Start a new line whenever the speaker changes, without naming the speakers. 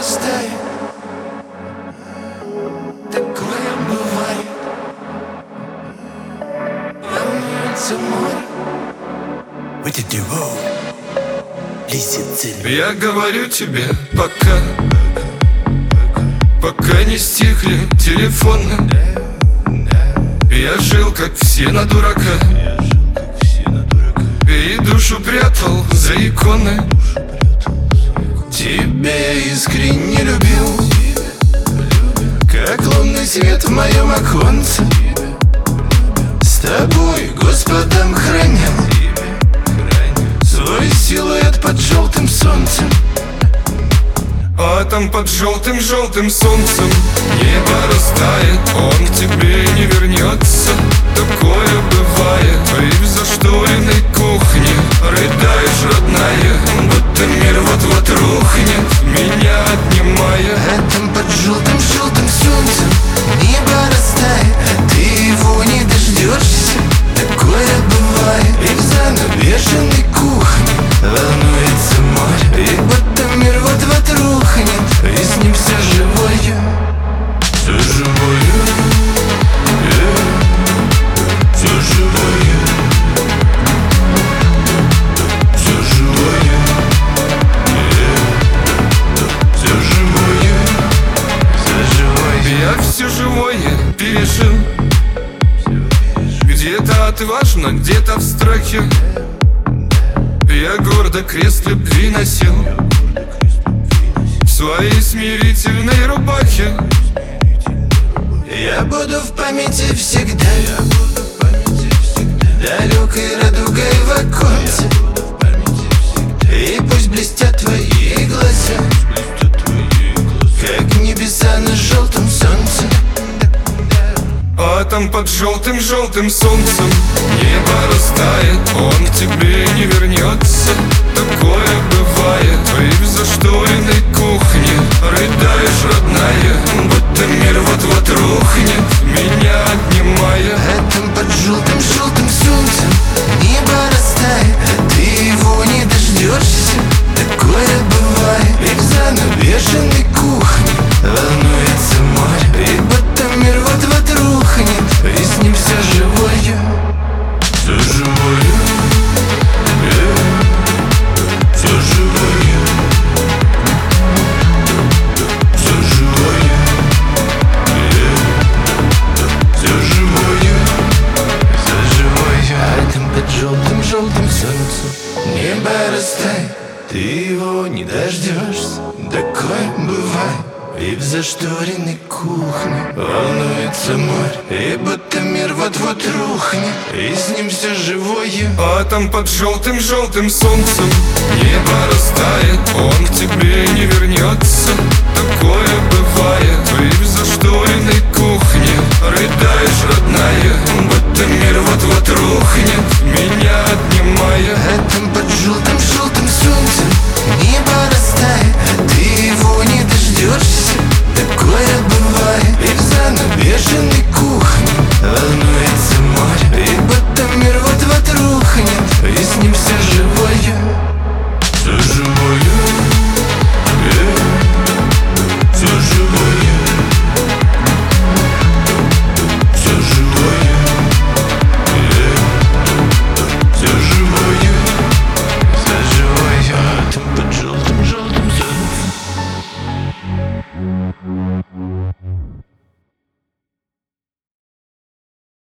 растает. Такое бывает. Волнуется море.
What did you do?
Я говорю тебе пока не стихли телефоны. Я жил как все на дурака, и душу прятал за иконы.
Тебя я искренне любил, как лунный свет в моем оконце. С тобой Господом хранил свой силуэт под желтым солнцем.
А там под желтым солнцем небо растает, он к тебе не вернется. Такое бывает. И в зашторенной кухне рыдаешь, родная, будто мир вот-вот рухнет, меня отнимая.
А там под желтым солнцем небо растает, а ты его не дождешься. Такое бывает. И в занавешенной кухне волнуется море, и будто мир вот-вот рухнет, и с ним все живое. Все живое, все живое, все живое, все живое, все живое.
Я все живое пережил. Где-то отважно, где-то в страхе. Я гордо крест любви носил в своей смирительной рубахе.
Я буду в памяти всегда, далекой радугой в оконце. И пусть блестят твои глаза, как небеса на желтом солнце.
А там под желтым солнцем небо растает, он к тебе не вернется. Такое бывает. И в зашторенной кухне рыдаешь, родная, будто мир вот-вот рухнет, меня отнимая.
А там под желтым солнцем небо растает, а ты его не дождешься. Такое бывает. И в занавешенной кухне волнуется море, и будто мир вот-вот рухнет, и с ним все живое. Все живое, все живое, все живое, все живое, все живое. А там под желтым солнцем небо растает, ты его не дождешься. Такое бывает. И в зашторенной кухне волнуется море, и будто мир вот-вот рухнет, и с ним все живое.
А там под желтым солнцем небо растает.